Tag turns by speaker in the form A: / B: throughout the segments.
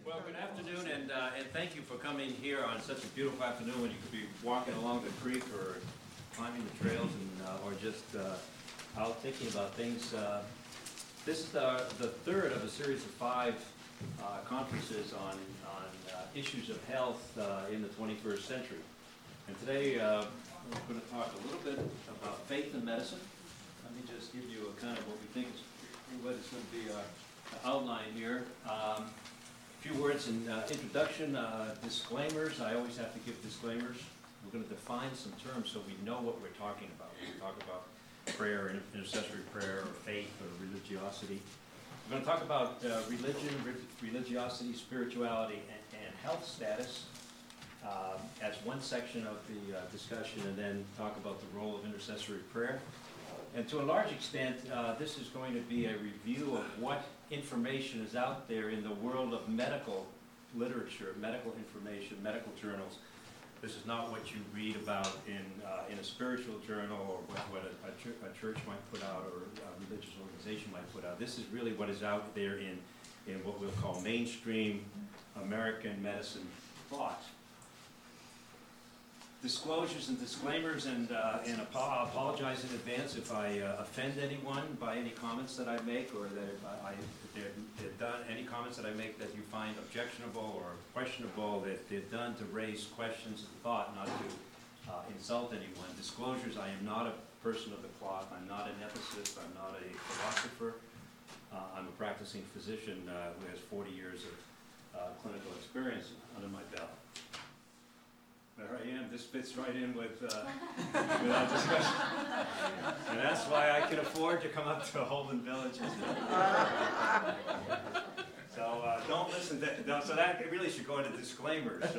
A: Well, good afternoon, and thank you for coming here on such a beautiful afternoon when you could be walking along the creek or climbing the trails or just out thinking about things. This is the third of a series of five conferences on issues of health in the 21st century. And today we're going to talk a little bit about faith and medicine. Let me just give you a kind of what we think is what is going to be our outline here. A few words in introduction, disclaimers. I always have to give disclaimers. We're going to define some terms so we know what we're talking about. When we talk about prayer, intercessory prayer, or faith, or religiosity. We're going to talk about religion, religiosity, spirituality, and health status as one section of the discussion, and then talk about the role of intercessory prayer. And to a large extent, this is going to be a review of what information is out there in the world of medical literature, medical information, medical journals. This is not what you read about in a spiritual journal or what a church might put out or a religious organization might put out. This is really what is out there in what we'll call mainstream American medicine thought. Disclosures and disclaimers, and I apologize in advance if I offend anyone by any comments that I make, or that they've done any comments that I make that you find objectionable or questionable, that they're done to raise questions of thought, not to insult anyone. Disclosures: I am not a person of the cloth. I'm not an ethicist. I'm not a philosopher. I'm a practicing physician who has 40 years of clinical experience under my belt. There I am. This fits right in with our discussion. And that's why I can afford to come up to Holden Village. So don't listen to... So that really should go into disclaimers. So,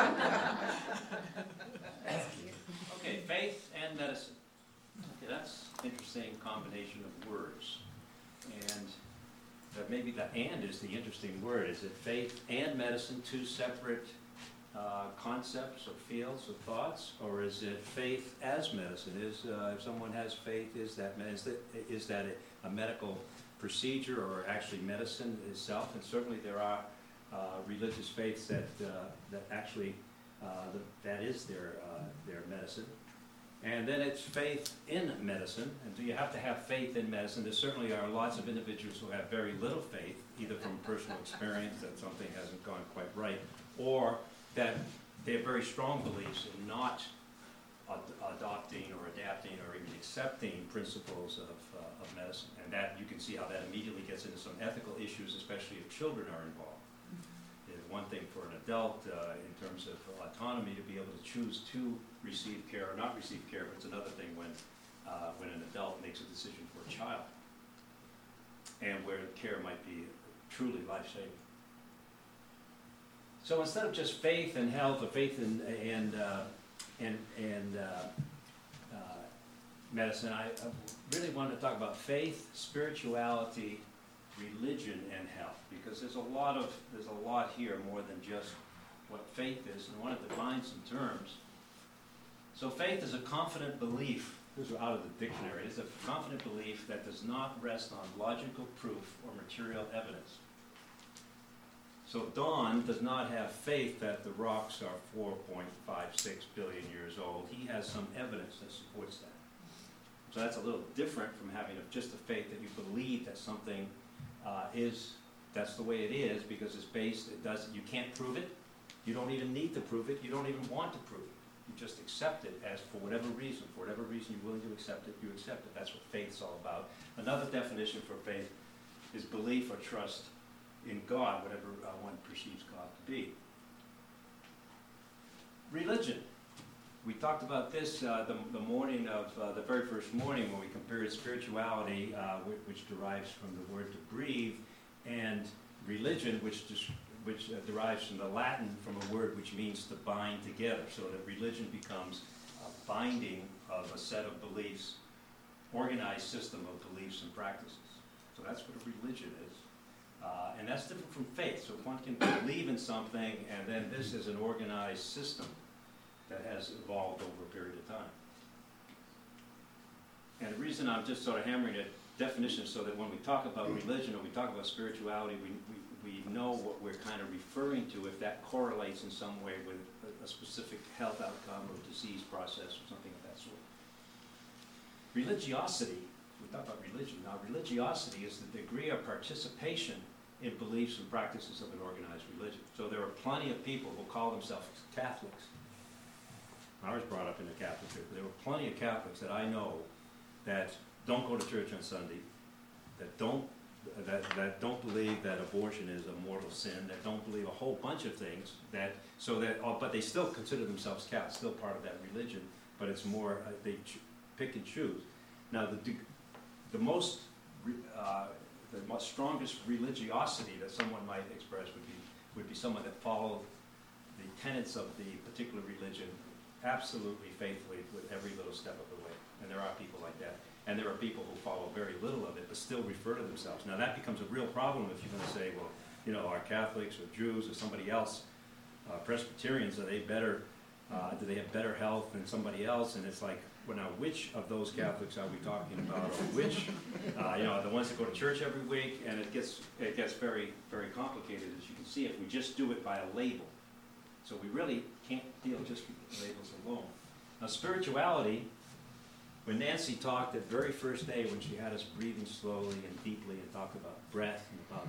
A: okay, faith and medicine. Okay, that's an interesting combination of words. And maybe the "and" is the interesting word. Is it faith and medicine, two separate concepts or fields of thoughts, or is it faith as medicine? If someone has faith, is that a medical procedure or actually medicine itself? And certainly there are religious faiths that actually that is their medicine. And then it's faith in medicine. And do you have to have faith in medicine? There certainly are lots of individuals who have very little faith, either from personal experience that something hasn't gone quite right, or that they have very strong beliefs in not adopting or adapting or even accepting principles of medicine. And that you can see how that immediately gets into some ethical issues, especially if children are involved. It's one thing for an adult in terms of autonomy to be able to choose to receive care or not receive care, but it's another thing when an adult makes a decision for a child, and where care might be truly life-saving. So instead of just faith and health, or faith and medicine, I really wanted to talk about faith, spirituality, religion, and health, because there's a lot here more than just what faith is, and I want to define some terms. So faith is a confident belief. These are out of the dictionary. It's a confident belief that does not rest on logical proof or material evidence. So Don does not have faith that the rocks are 4.56 billion years old. He has some evidence that supports that. So that's a little different from having just a faith that you believe that something that's the way it is, because it's based, you can't prove it. You don't even need to prove it. You don't even want to prove it. You just accept it as for whatever reason you're willing to accept it, you accept it. That's what faith's all about. Another definition for faith is belief or trust in God, whatever one perceives God to be. Religion. We talked about this the morning of the very first morning when we compared spirituality, which derives from the word to breathe, and religion, which derives from the Latin, from a word which means to bind together. So that religion becomes a binding of a set of beliefs, organized system of beliefs and practices. So that's what a religion is. And that's different from faith. So one can believe in something, and then this is an organized system that has evolved over a period of time. And the reason I'm just sort of hammering it definition so that when we talk about religion or we talk about spirituality, we know what we're kind of referring to if that correlates in some way with a specific health outcome or disease process or something of that sort. Religiosity, we talk about religion now, religiosity is the degree of participation in beliefs and practices of an organized religion. So there are plenty of people who call themselves Catholics. I was brought up in a Catholic church. There were plenty of Catholics that I know that don't go to church on Sunday, that don't believe that abortion is a mortal sin, that don't believe a whole bunch of things, but they still consider themselves Catholic, still part of that religion, but it's more, they pick and choose. Now, the most strongest religiosity that someone might express would be someone that followed the tenets of the particular religion absolutely faithfully with every little step of the way. And there are people like that. And there are people who follow very little of it, but still refer to themselves. Now that becomes a real problem if you're going to say, well, you know, are Catholics or Jews or somebody else, Presbyterians, are they better, do they have better health than somebody else? And it's like, well, now which of those Catholics are we talking about? Or which, you know, the ones that go to church every week? And it gets very, very complicated, as you can see, if we just do it by a label. So we really can't deal just with labels alone. Now spirituality, when Nancy talked that very first day when she had us breathing slowly and deeply and talked about breath and about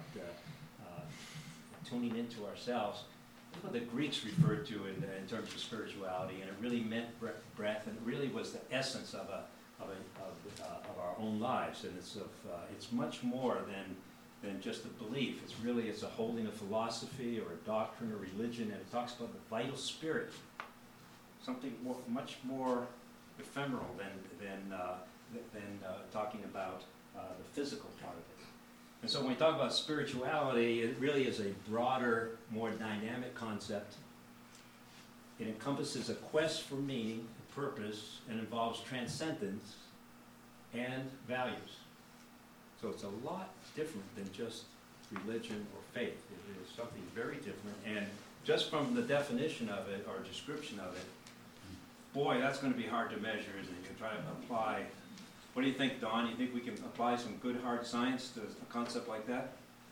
A: tuning into ourselves, that's what the Greeks referred to in terms of spirituality, and it really meant breath, and it really was the essence of our own lives, and it's much more than just a belief. It's a holding of philosophy or a doctrine or religion, and it talks about the vital spirit, something much more ephemeral than talking about the physical part of it. And so when we talk about spirituality, it really is a broader, more dynamic concept. It encompasses a quest for meaning and purpose and involves transcendence and values. So it's a lot different than just religion or faith. It is something very different. And just from the definition of it or description of it, boy, that's going to be hard to measure, isn't it? You can try to apply. What do you think, Don? You think we can apply some good hard science to a concept like that?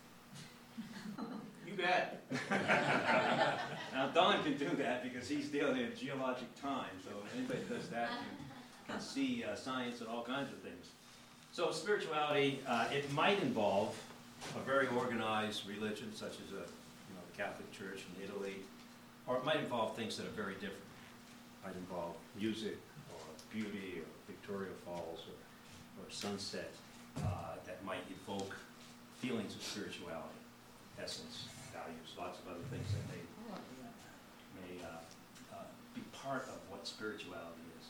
A: You bet. Now, Don can do that because he's dealing in geologic time. So if anybody does that, you can see science and all kinds of things. So spirituality, it might involve a very organized religion, such as the Catholic Church in Italy, or it might involve things that are very different. It might involve music, or beauty, or Victoria Falls, or sunset, that might evoke feelings of spirituality, essence, values, lots of other things that may be part of what spirituality is.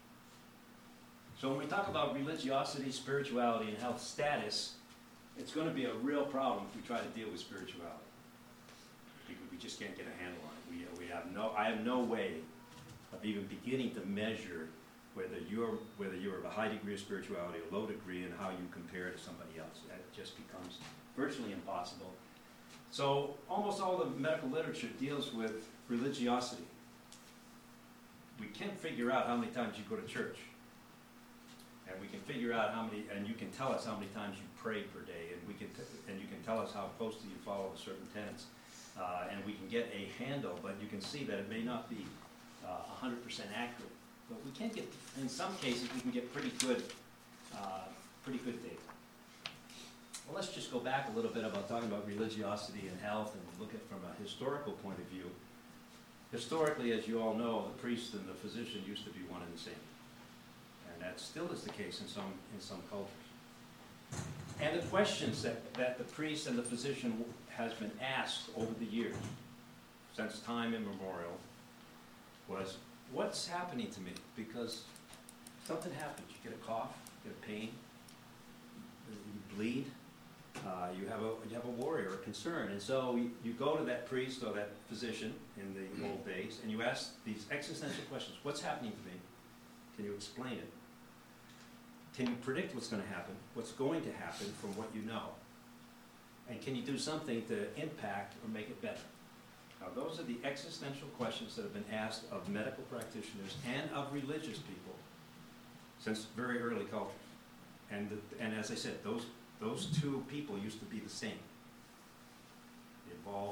A: So when we talk about religiosity, spirituality, and health status, it's going to be a real problem if we try to deal with spirituality, because we just can't get a handle on it. I have no way of even beginning to measure whether you're of a high degree of spirituality or low degree, and how you compare to somebody else. That just becomes virtually impossible. So almost all the medical literature deals with religiosity. We can figure out how many times you go to church, and we can figure out how many, and you can tell us how many times you pray per day, and you can tell us how closely you follow certain tenets, and we can get a handle. But you can see that it may not be 100% accurate. But we can get, in some cases, we can get pretty good data. Well, let's just go back a little bit about talking about religiosity and health, and look at it from a historical point of view. Historically, as you all know, the priest and the physician used to be one and the same, and that still is the case in some cultures. And the questions that the priest and the physician has been asked over the years, since time immemorial, was, what's happening to me? Because something happens. You get a cough, you get a pain, you bleed, you have a worry or a concern. And so you go to that priest or that physician in the old days, and you ask these existential questions. What's happening to me? Can you explain it? Can you predict what's going to happen? What's going to happen from what you know? And can you do something to impact or make it better? Now, those are the existential questions that have been asked of medical practitioners and of religious people since very early cultures. And as I said, those two people used to be the same. They evolved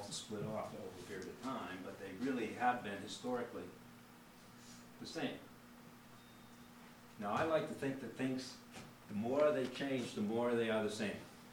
A: and split off over a period of time, but they really have been historically the same. Now, I like to think that things, the more they change, the more they are the same.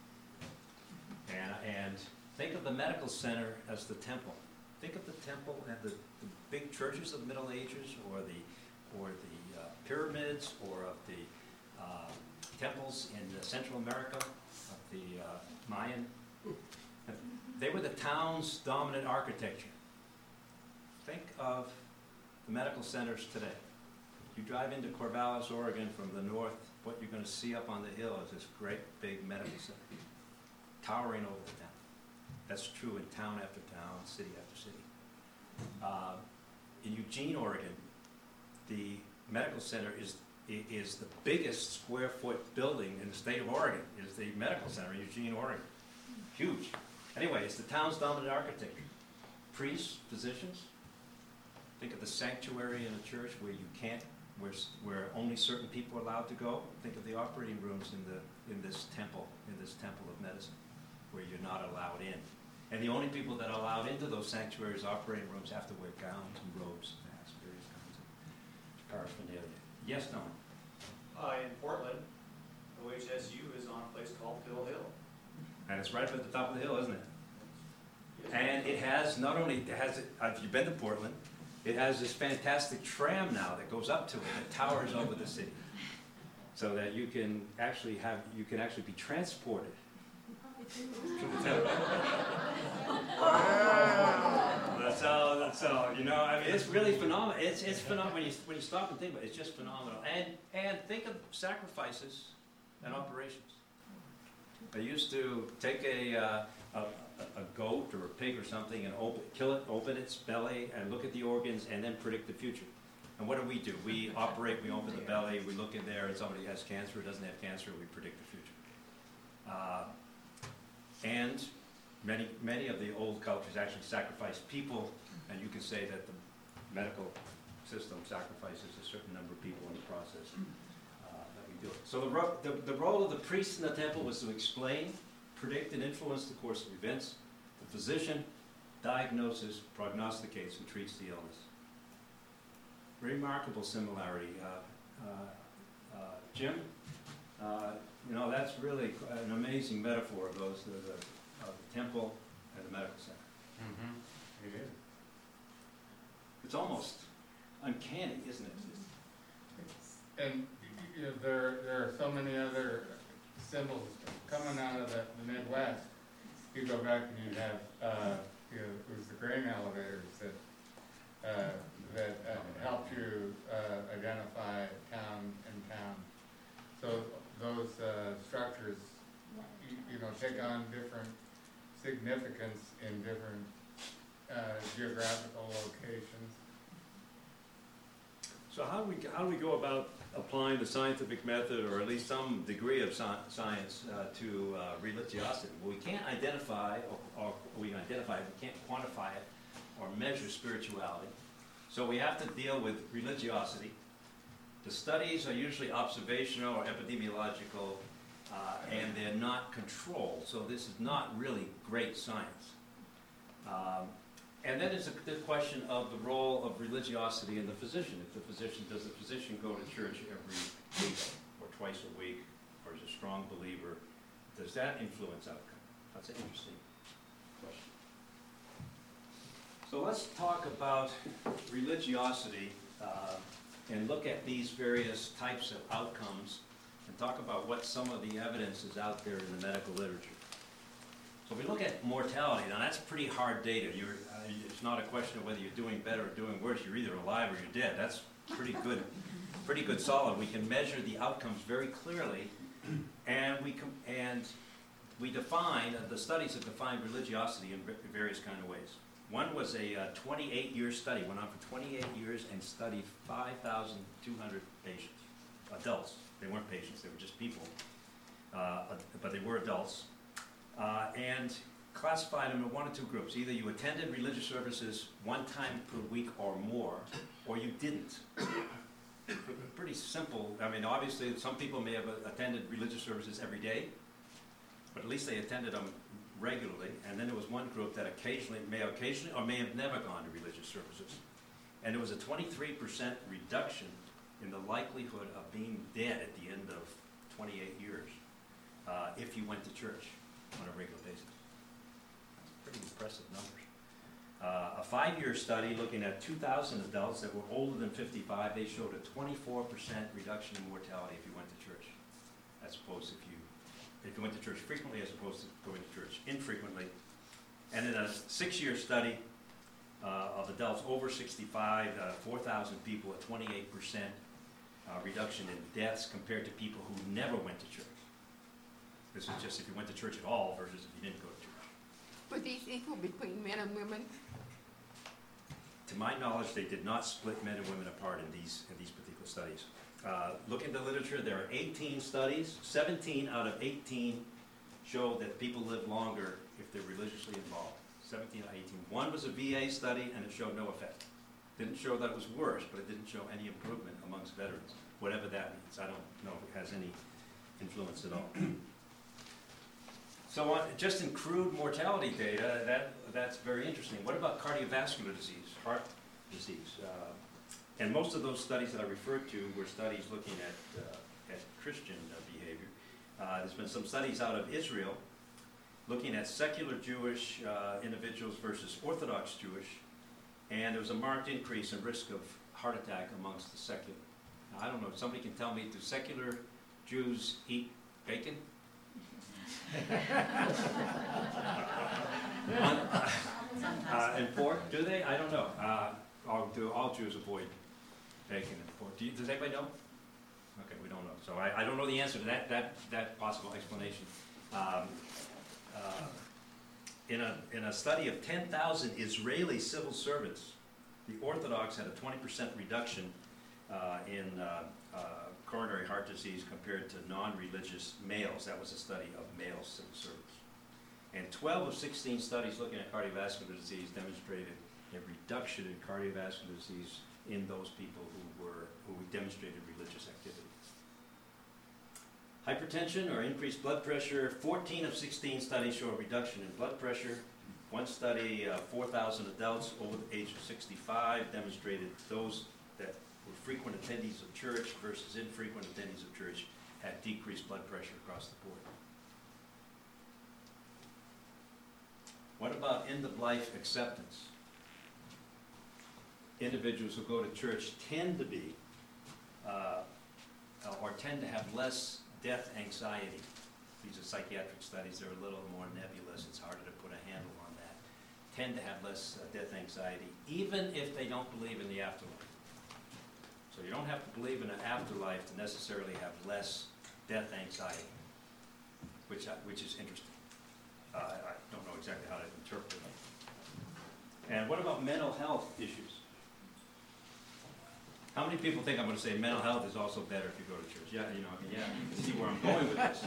A: And think of the medical center as the temple. Think of the temple and the big churches of the Middle Ages, or the pyramids, or of the temples in Central America, of the Mayan. They were the town's dominant architecture. Think of the medical centers today. You drive into Corvallis, Oregon from the north, what you're going to see up on the hill is this great big medical center, towering over the town. That's true in town after town, city after city. In Eugene, Oregon, the medical center is the biggest square foot building in the state of Oregon, is the medical center in Eugene, Oregon. Huge. Anyway, it's the town's dominant architecture. Priests, physicians. Think of the sanctuary in a church where you can't, where only certain people are allowed to go. Think of the operating rooms in this temple of medicine, where you're not allowed in. And the only people that are allowed into those sanctuaries, operating rooms, have to wear gowns and robes and masks, various kinds of paraphernalia. Yes, Don?
B: In Portland, OHSU is on a place called Pill Hill.
A: And it's right up at the top of the hill, isn't it? And it has, not only has it, if you've been to Portland, it has this fantastic tram now that goes up to it, that towers over the city. So that you can actually be transported to the temple. That's all, you know, I mean, it's really phenomenal. It's phenomenal when you stop and think about it, it's just phenomenal. And think of sacrifices and operations. I used to take a goat or a pig or something and kill it, open its belly, and look at the organs, and then predict the future. And what do? We operate, we open the belly, we look in there, and somebody has cancer or doesn't have cancer, we predict the future. And many of the old cultures actually sacrifice people, and you can say that the medical system sacrifices a certain number of people in the process. So the role of the priest in the temple was to explain, predict, and influence the course of events. The physician diagnoses, prognosticates, and treats the illness. Remarkable similarity. Jim, you know, that's really an amazing metaphor of those, of the temple and the medical center.
C: Mm-hmm. It is.
A: It's almost uncanny, isn't it?
C: And you know, there are so many other symbols coming out of the Midwest. You go back and you have, you know, it was the grain elevators that helped you identify town and town. So those structures, you know, take on different significance in different geographical locations.
A: So how do we go about applying the scientific method, or at least some degree of science, to religiosity? Well, we can't identify, or we can identify it, we can't quantify it or measure spirituality. So we have to deal with religiosity. The studies are usually observational or epidemiological, and they're not controlled. So this is not really great science. And then there's the question of the role of religiosity in the physician. Does the physician go to church every week or twice a week, or is a strong believer? Does that influence outcome? That's an interesting question. So let's talk about religiosity and look at these various types of outcomes and talk about what some of the evidence is out there in the medical literature. So if we look at mortality, now that's pretty hard data. It's not a question of whether you're doing better or doing worse. You're either alive or you're dead. That's pretty good solid. We can measure the outcomes very clearly, and we define, the studies have defined religiosity in various kind of ways. One was a 28-year study, went on for 28 years and studied 5,200 patients, adults. They weren't patients, they were just people, but they were adults. And classified them in one or two groups. Either you attended religious services one time per week or more, or you didn't. Pretty simple. I mean, obviously, some people may have attended religious services every day, but at least they attended them regularly, and then there was one group that may occasionally or may have never gone to religious services. And there was a 23% reduction in the likelihood of being dead at the end of 28 years if you went to church on a regular basis. Pretty impressive numbers. A 5-year study looking at 2,000 adults that were older than 55, they showed a 24% reduction in mortality if you went to church, as opposed to if you went to church frequently as opposed to going to church infrequently. And in a 6-year study of adults over 65, 4,000 people, a 28% reduction in deaths compared to people who never went to church. This is just if you went to church at all versus if you didn't go to church.
D: Were these equal between men and women?
A: To my knowledge, they did not split men and women apart in these particular studies. Look into literature, there are 18 studies. 17 out of 18 show that people live longer if they're religiously involved. 17 out of 18. One was a VA study and it showed no effect. Didn't show that it was worse, but it didn't show any improvement amongst veterans, whatever that means. I don't know if it has any influence at all. So just in crude mortality data, that's very interesting. What about cardiovascular disease, heart disease? And most of those studies that I referred to were studies looking at Christian behavior. There's been some studies out of Israel looking at secular Jewish individuals versus Orthodox Jewish, and there was a marked increase in risk of heart attack amongst the secular. Now, I don't know, if somebody can tell me, do secular Jews eat bacon? And pork, do they? I don't know. Or do all Jews avoid bacon and pork? Does anybody know? Okay, we don't know. So I don't know the answer to that possible explanation. In a study of 10,000 Israeli civil servants, the Orthodox had a 20% reduction in coronary heart disease compared to non-religious males. That was a study of male civil servants. And 12 of 16 studies looking at cardiovascular disease demonstrated a reduction in cardiovascular disease in those people who demonstrated religious activity. Hypertension or increased blood pressure, 14 of 16 studies show a reduction in blood pressure. One study, 4,000 adults over the age of 65, demonstrated those that were frequent attendees of church versus infrequent attendees of church had decreased blood pressure across the board. What about end-of-life acceptance? Individuals who go to church tend to be, or tend to have less death anxiety. These are psychiatric studies, they're a little more nebulous, it's harder to put a handle on that. Tend to have less death anxiety, even if they don't believe in the afterlife. So you don't have to believe in an afterlife to necessarily have less death anxiety, which is interesting. I don't know exactly how to interpret it. And what about mental health issues? How many people think I'm going to say mental health is also better if you go to church? Yeah, you can see where I'm going with this.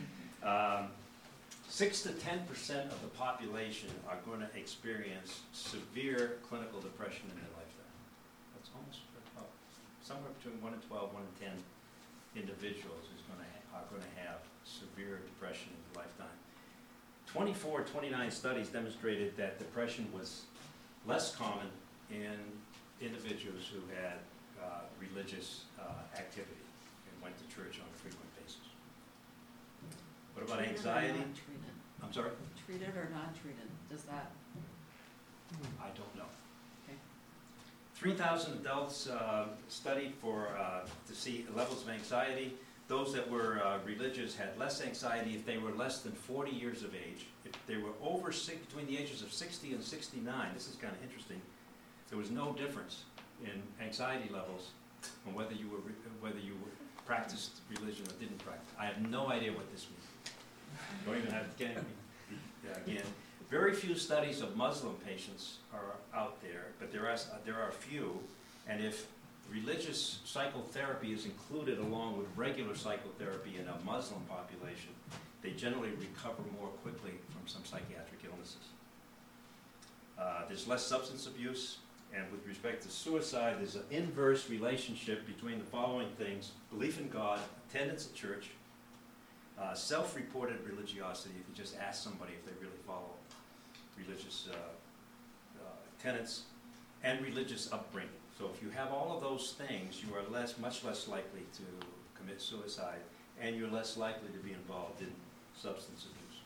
A: 6 to 10% of the population are going to experience severe clinical depression in their lifetime. That's almost somewhere between 1 in 12, 1 in 10 individuals are going to have severe depression in their lifetime. 24, 29 studies demonstrated that depression was less common in individuals who had religious activity and went to church on a frequent basis. What about anxiety? I'm sorry?
E: Treated or not treated, does that?
A: I don't know.
E: Okay.
A: 3,000 adults studied to see levels of anxiety. Those that were religious had less anxiety if they were less than 40 years of age. If they were between the ages of 60 and 69, this is kind of interesting, there was no difference in anxiety levels on whether you practiced religion or didn't practice. I have no idea what this means. Don't even have to again. Very few studies of Muslim patients are out there, but there are a few, and if religious psychotherapy is included along with regular psychotherapy in a Muslim population, they generally recover more quickly from some psychiatric illnesses. There's less substance abuse, and with respect to suicide, there's an inverse relationship between the following things: belief in God, attendance at church, Self-reported religiosity, if you just ask somebody if they really follow religious tenets, and religious upbringing. So if you have all of those things, you are much less likely to commit suicide, and you're less likely to be involved in substance abuse.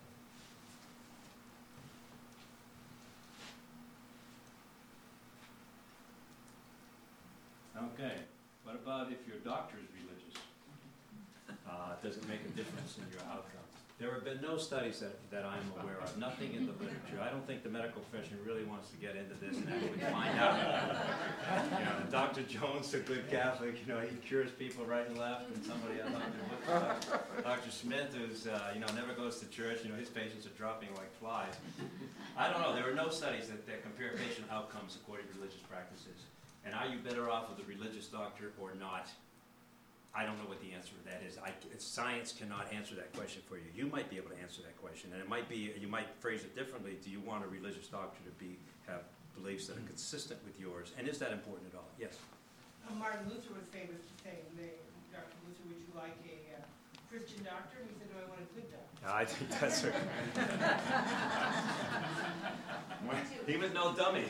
A: Okay, what about if your doctor is religious? Does it make a difference in your outcome? There have been no studies that I'm aware of, nothing in the literature. I don't think the medical profession really wants to get into this and actually find out. Dr. Jones, a good Catholic, he cures people right and left, and somebody else, Dr. Smith, who's, never goes to church, his patients are dropping like flies. I don't know, there are no studies that compare patient outcomes according to religious practices. And are you better off with a religious doctor or not? I don't know what the answer to that is. Science cannot answer that question for you. You might be able to answer that question, and it might be, you might phrase it differently. Do you want a religious doctor to have beliefs that are consistent with yours? And is that important at all? Yes?
F: Martin Luther was famous for saying, Dr. Luther, would you like a Christian doctor? And he said, no, I want a good doctor.
A: I think that's right. He was no dummy.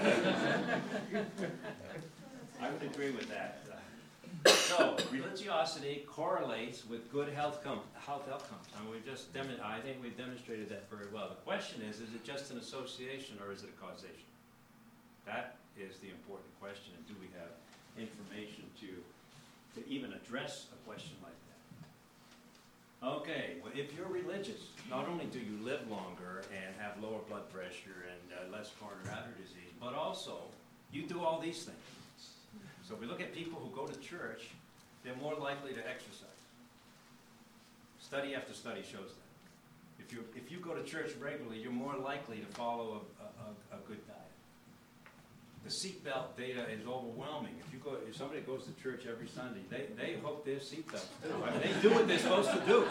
A: I would agree with that. So, religiosity correlates with good health outcomes. And I think we've demonstrated that very well. The question is it just an association or is it a causation? That is the important question, and do we have information to even address a question like that? Okay, well, if you're religious, not only do you live longer and have lower blood pressure and less coronary artery disease, but also you do all these things. So if we look at people who go to church, they're more likely to exercise. Study after study shows that. If you go to church regularly, you're more likely to follow a good diet. The seatbelt data is overwhelming. If somebody goes to church every Sunday, they hook their seatbelts too. I mean, they do what they're supposed to do.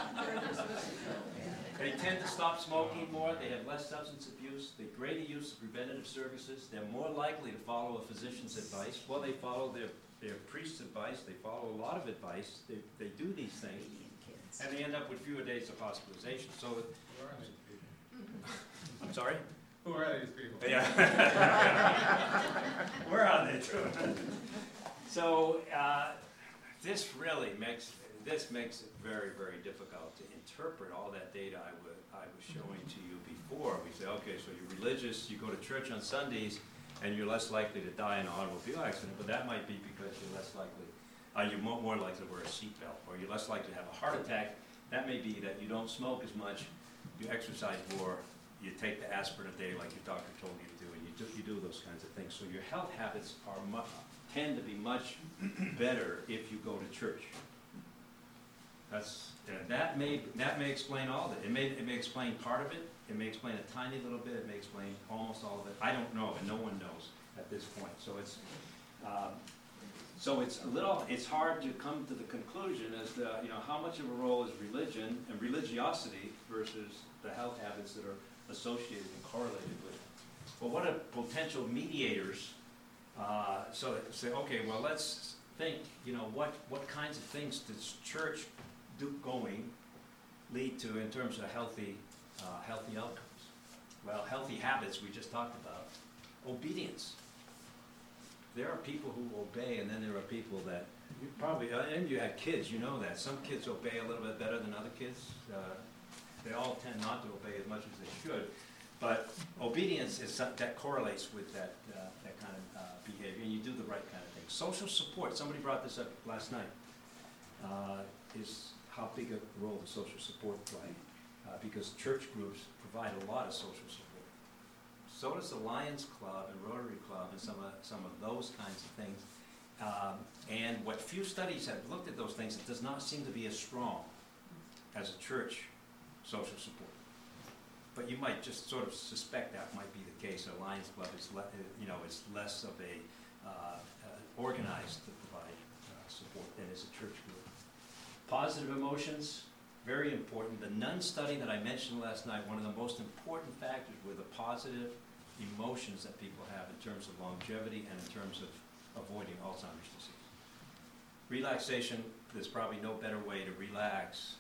A: They tend to stop smoking more, they have less substance abuse, they greater use of preventative services, they're more likely to follow a physician's advice. Well, they follow their priest's advice, they follow a lot of advice, they do these things, and they end up with fewer days of hospitalization. So,
C: Who are these people?
A: I'm sorry?
C: Who are these people?
A: Yeah. Where are they too? So, this makes it very, very difficult to interpret all that data I was showing to you before. We say, okay, so you're religious, you go to church on Sundays, and you're less likely to die in an automobile accident, but that might be because you're less likely, you're more likely to wear a seatbelt, or you're less likely to have a heart attack. That may be that you don't smoke as much, you exercise more, you take the aspirin a day like your doctor told you to do, and you do those kinds of things. So your health habits tend to be much better if you go to church. That may explain all of it. It may explain part of it. It may explain a tiny little bit. It may explain almost all of it. I don't know, and no one knows at this point. So it's hard to come to the conclusion as to how much of a role is religion and religiosity versus the health habits that are associated and correlated with it. Well, what are potential mediators? So say, okay, well, let's think. What kinds of things does church going lead to in terms of healthy outcomes? Well, healthy habits we just talked about. Obedience. There are people who obey, and then there are people that you probably, and you had kids, you know that. Some kids obey a little bit better than other kids. They all tend not to obey as much as they should. But obedience is that correlates with that kind of behavior, and you do the right kind of thing. Social support, somebody brought this up last night, is how big a role does social support play? Because church groups provide a lot of social support. So does the Lions Club and Rotary Club and some of those kinds of things. And what few studies have looked at those things, it does not seem to be as strong as a church social support. But you might just sort of suspect that might be the case. A Lions Club is less of a organized to provide support than is a church group. Positive emotions, very important. The Nun study that I mentioned last night, one of the most important factors were the positive emotions that people have in terms of longevity and in terms of avoiding Alzheimer's disease. Relaxation, there's probably no better way to relax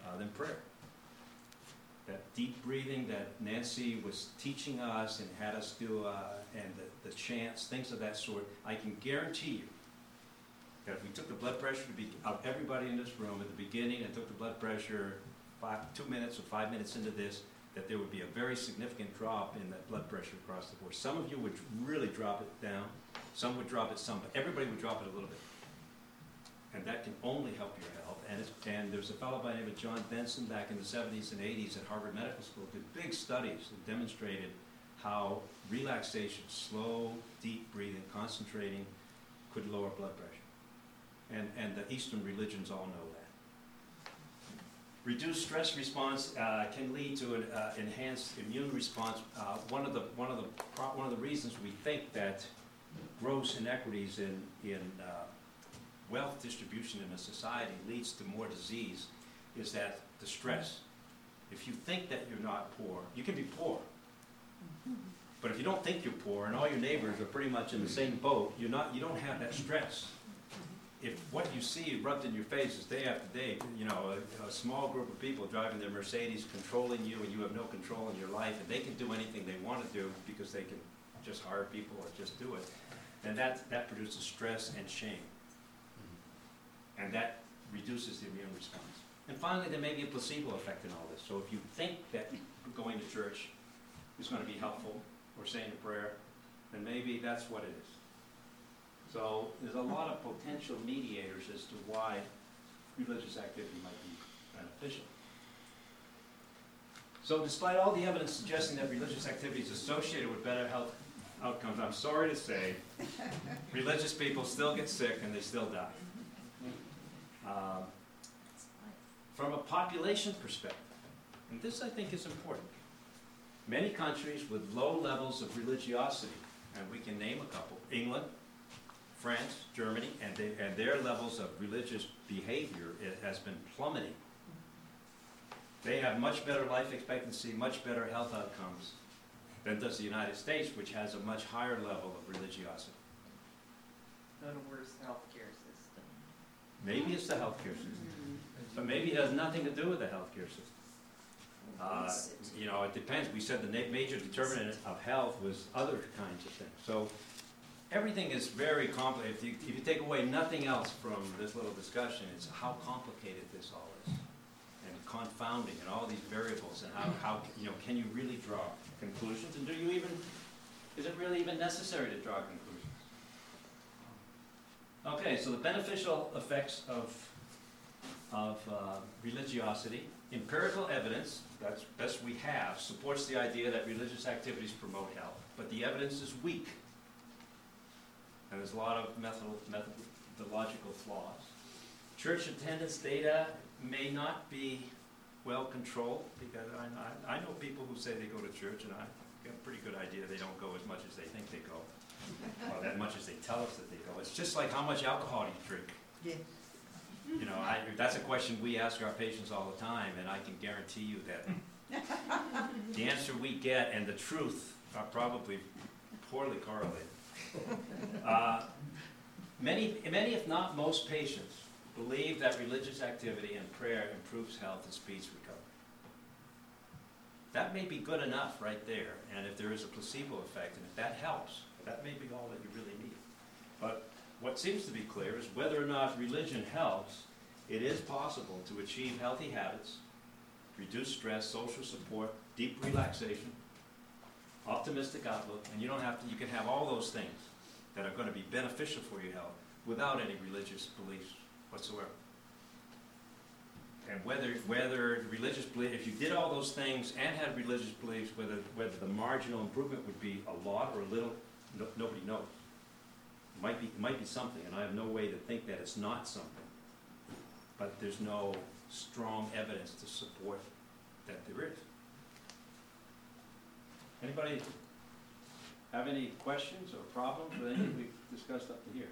A: than prayer. That deep breathing that Nancy was teaching us and had us do, and the chants, things of that sort, I can guarantee you that if we took the blood pressure of everybody in this room at the beginning and took the blood pressure 2 minutes or 5 minutes into this, that there would be a very significant drop in that blood pressure across the board. Some of you would really drop it down, some would drop it some, but everybody would drop it a little bit. And that can only help your health. And there's a fellow by the name of John Benson back in the 70s and 80s at Harvard Medical School did big studies that demonstrated how relaxation, slow, deep breathing, concentrating, could lower blood pressure. And the Eastern religions all know that. Reduced stress response can lead to an enhanced immune response. One of the reasons we think that gross inequities in wealth distribution in a society leads to more disease is that the stress. If you think that you're not poor, you can be poor. But if you don't think you're poor and all your neighbors are pretty much in the same boat, you don't have that stress. If what you see rubbed in your face is day after day, a small group of people driving their Mercedes controlling you and you have no control in your life and they can do anything they want to do because they can just hire people or just do it, then that produces stress and shame. And that reduces the immune response. And finally, there may be a placebo effect in all this. So if you think that going to church is going to be helpful, or saying a prayer, then maybe that's what it is. So there's a lot of potential mediators as to why religious activity might be beneficial. So despite all the evidence suggesting that religious activity is associated with better health outcomes, I'm sorry to say, religious people still get sick and they still die. From a population perspective, and this I think is important, many countries with low levels of religiosity, and we can name a couple, England, France, Germany, and their levels of religious behavior has been plummeting. They have much better life expectancy, much better health outcomes than does the United States, which has a much higher level of religiosity.
E: Go to worse healthcare system.
A: Maybe it's the healthcare system, but maybe it has nothing to do with the healthcare system. It depends. We said the major determinant of health was other kinds of things. So everything is very complicated. If you take away nothing else from this little discussion, it's how complicated this all is, and confounding, and all these variables, and how can you really draw conclusions, and is it really even necessary to draw conclusions? Okay, so the beneficial effects of religiosity. Empirical evidence, that's best we have, supports the idea that religious activities promote health, but the evidence is weak. And there's a lot of methodological flaws. Church attendance data may not be well controlled, because I know people who say they go to church, and I get a pretty good idea they don't go as much as they think they go, or that much as they tell us that they go. It's just like, how much alcohol do you drink?
F: Yeah.
A: That's a question we ask our patients all the time, and I can guarantee you that the answer we get and the truth are probably poorly correlated. Many, if not most patients, believe that religious activity and prayer improves health and speeds recovery. That may be good enough right there, and if there is a placebo effect, and if that helps, that may be all that you really need. But what seems to be clear is whether or not religion helps, it is possible to achieve healthy habits, reduce stress, social support, deep relaxation, optimistic outlook, and you can have all those things that are going to be beneficial for your health without any religious beliefs whatsoever. And whether religious belief, if you did all those things and had religious beliefs, whether the marginal improvement would be a lot or a little, nobody knows. It might be something, and I have no way to think that it's not something. But there's no strong evidence to support that there is. Anybody have any questions or problems with anything we've discussed up to here?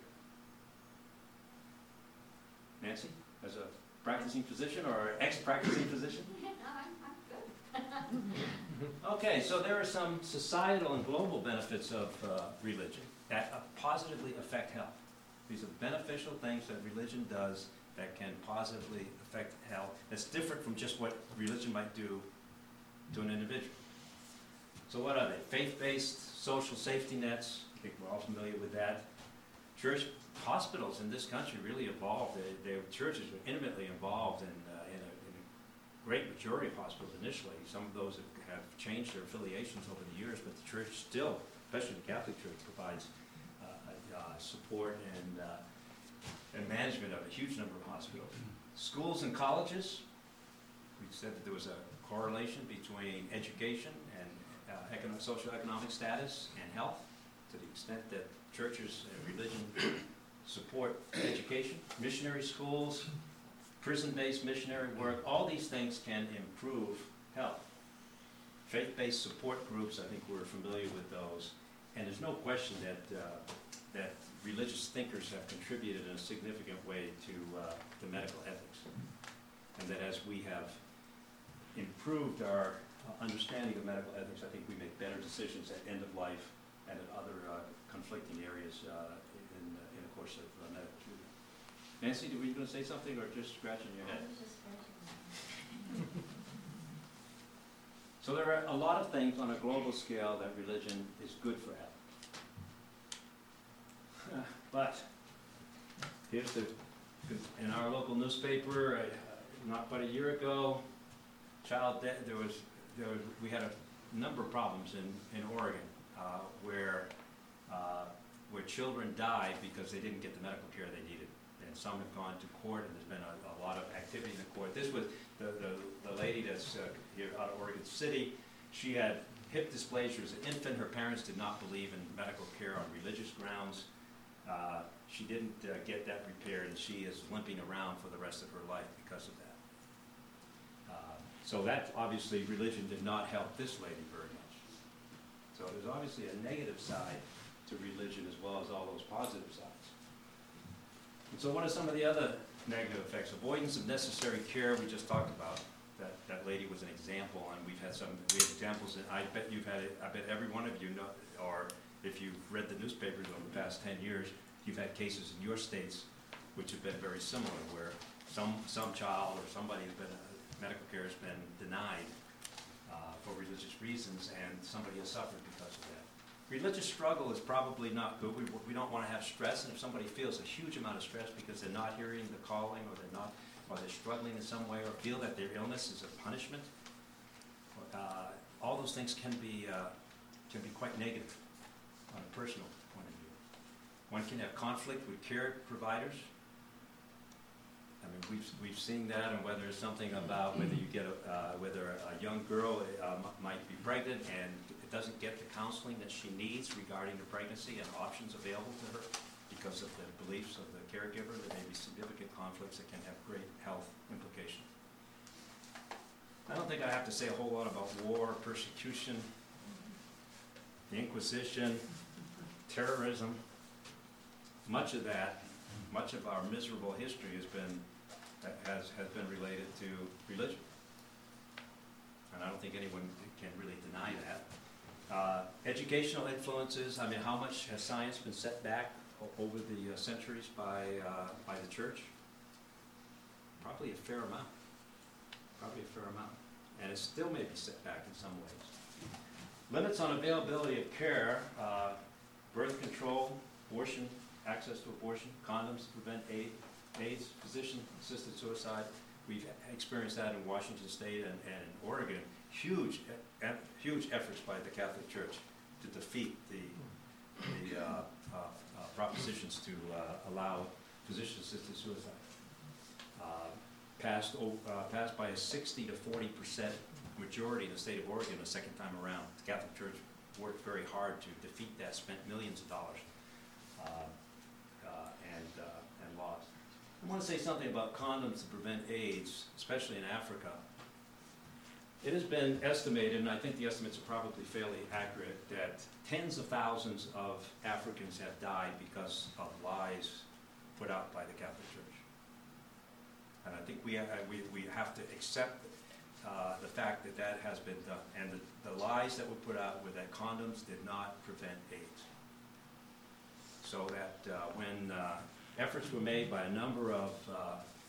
A: Nancy, as a practicing physician or ex-practicing physician?
G: I'm good.
A: Okay, so there are some societal and global benefits of religion that positively affect health. These are beneficial things that religion does that can positively affect health. That's different from just what religion might do to an individual. So what are they? Faith-based social safety nets. I think we're all familiar with that. Church hospitals in this country really evolved. Their churches were intimately involved in a great majority of hospitals initially. Some of those have changed their affiliations over the years, but the church still, especially the Catholic Church, provides support and management of a huge number of hospitals. Schools and colleges, we said that there was a correlation between education and socioeconomic status and health, to the extent that churches and religion support education. Missionary schools, prison-based missionary work, all these things can improve health. Faith-based support groups, I think we're familiar with those, and there's no question that religious thinkers have contributed in a significant way to medical ethics, and that as we have improved our understanding of medical ethics, I think we make better decisions at end of life and at other conflicting areas in the course of medical treatment. Nancy, were you going to say something, or just scratching your head?
G: I was just scratching.
A: So there are a lot of things on a global scale that religion is good for health. But here's in our local newspaper, not quite a year ago, we had a number of problems in Oregon where children died because they didn't get the medical care they needed. And some have gone to court, and there's been a lot of activity in the court. This was the lady that's here out of Oregon City. She had hip dysplasia as an infant. Her parents did not believe in medical care on religious grounds. She didn't get that repaired, and she is limping around for the rest of her life because of that. So that, obviously, religion did not help this lady very much. So there's obviously a negative side to religion as well as all those positive sides. And so what are some of the other negative effects? Avoidance of necessary care, we just talked about. That lady was an example, and we have examples, and I bet every one of you know, or if you've read the newspapers over the past 10 years, you've had cases in your states which have been very similar, where some child or somebody has been, medical care has been denied for religious reasons, and somebody has suffered because of that. Religious struggle is probably not good. We don't want to have stress, and if somebody feels a huge amount of stress because they're not hearing the calling, or they're struggling in some way, or feel that their illness is a punishment, all those things can be quite negative on a personal point of view. One can have conflict with care providers. I mean, we've seen that, and whether it's something about whether you get whether a young girl might be pregnant and it doesn't get the counseling that she needs regarding the pregnancy and options available to her because of the beliefs of the caregiver. There may be significant conflicts that can have great health implications. I don't think I have to say a whole lot about war, persecution, the Inquisition, terrorism. Much of our miserable history has been related to religion, and I don't think anyone can really deny that. Educational influences. I mean, how much has science been set back over the centuries by the church? Probably a fair amount. And it still may be set back in some ways. Limits on availability of care, birth control, abortion, access to abortion, condoms to prevent AIDS, physician-assisted suicide. We've experienced that in Washington State and in Oregon. Huge efforts by the Catholic Church to defeat the propositions to allow physician-assisted suicide. Passed by a 60 to 40% majority in the state of Oregon the second time around. The Catholic Church worked very hard to defeat that, spent millions of dollars, and lost. I want to say something about condoms to prevent AIDS, especially in Africa. It has been estimated, and I think the estimates are probably fairly accurate, that tens of thousands of Africans have died because of lies put out by the Catholic Church. And I think we have to accept the fact that has been done. And the lies that were put out were that condoms did not prevent AIDS. So that when efforts were made by a number of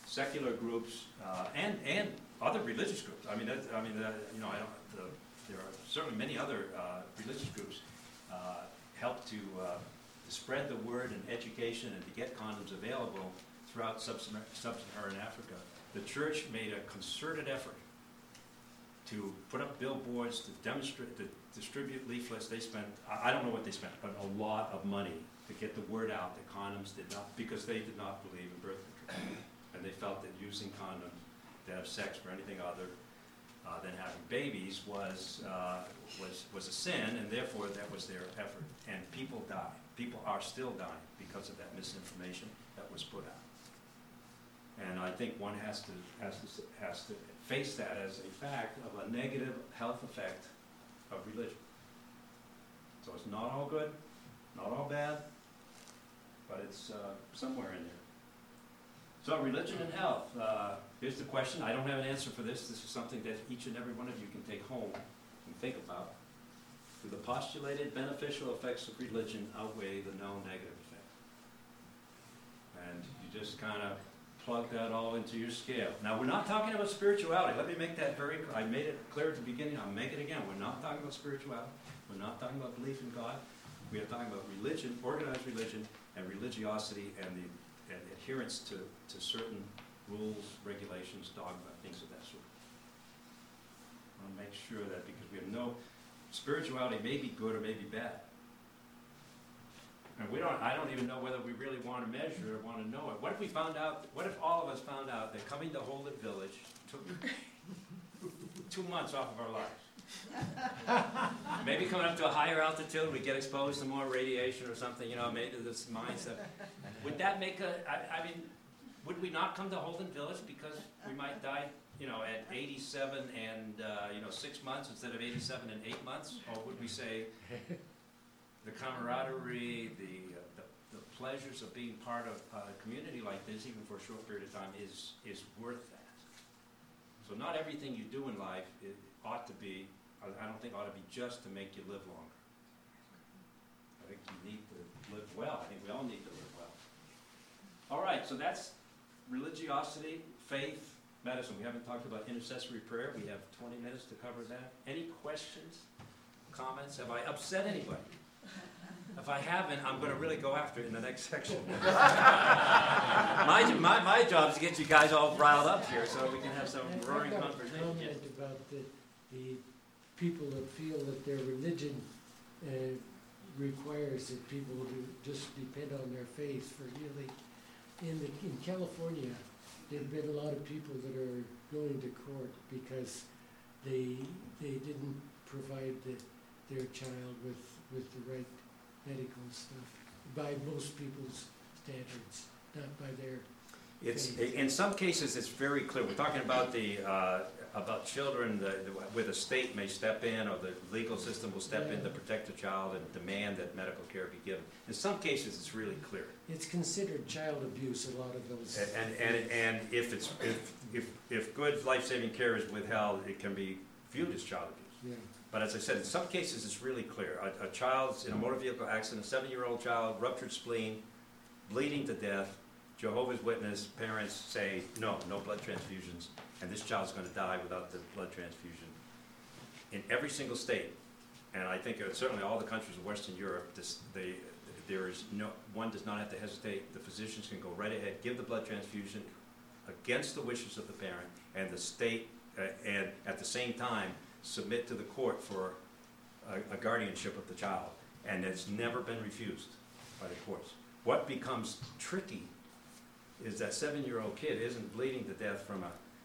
A: secular groups, and other religious groups. I mean, you know, there are certainly many other religious groups help to spread the word and education and to get condoms available throughout sub-Saharan Africa. The church made a concerted effort to put up billboards, to demonstrate, to distribute leaflets. They spent, I don't know what they spent, but a lot of money to get the word out that condoms did not, because they did not believe in birth control. And they felt that using condoms to have sex for anything other than having babies was a sin, and therefore that was their effort. And people died. People are still dying because of that misinformation that was put out. And I think one has to face that as a fact of a negative health effect of religion. So it's not all good, not all bad, but it's somewhere in there. So religion and health. Here's the question. I don't have an answer for this. This is something that each and every one of you can take home and think about. Do the postulated beneficial effects of religion outweigh the known negative effects? And you just kind of plug that all into your scale. Now, we're not talking about spirituality. Let me make that very clear. I made it clear at the beginning. I'll make it again. We're not talking about spirituality. We're not talking about belief in God. We are talking about religion, organized religion, and religiosity, and the adherence to certain rules, regulations, dogma, things of that sort. I want to make sure that, because we have no, spirituality may be good or may be bad. And I don't even know whether we really want to measure or want to know it. What if we found out, what if all of us found out that coming to Hold It Village took 2 months off of our lives? Maybe coming up to a higher altitude, we get exposed to more radiation or something, you know, maybe this mindset. Would that make I mean, would we not come to Holden Village because we might die, you know, at 87 and, 6 months instead of 87 and 8 months? Or would we say the camaraderie, the pleasures of being part of a community like this, even for a short period of time, is worth that? So not everything you do in life ought to be, I don't think ought to be just to make you live longer. I think you need to live well. I think we all need to live well. All right, so that's religiosity, faith, medicine. We haven't talked about intercessory prayer. We have 20 minutes to cover that. Any questions, comments? Have I upset anybody? If I haven't, I'm going to really go after it in the next section. my job is to get you guys all riled up here so we can have some roaring conversation.
H: Comment about the people that feel that their religion requires that people to just depend on their faith for healing. In California, there have been a lot of people that are going to court because they didn't provide their child with the right medical stuff by most people's standards, not by their.
A: In some cases, it's very clear. We're talking about about children where the state may step in, or the legal system will step in to protect the child and demand that medical care be given. In some cases, it's really clear.
H: It's considered child abuse. A lot of those.
A: And if good life-saving care is withheld, it can be viewed as child abuse.
H: Yeah.
A: But as I said, in some cases, it's really clear. A child's in a motor vehicle accident, a 7-year-old child, ruptured spleen, bleeding to death. Jehovah's Witness parents say, no blood transfusions, and this child's going to die without the blood transfusion. In every single state, and I think certainly all the countries of Western Europe, one does not have to hesitate. The physicians can go right ahead, give the blood transfusion against the wishes of the parent, and the state, and at the same time, submit to the court for a guardianship of the child, and it's never been refused by the courts. What becomes tricky is that 7-year-old kid isn't bleeding to death from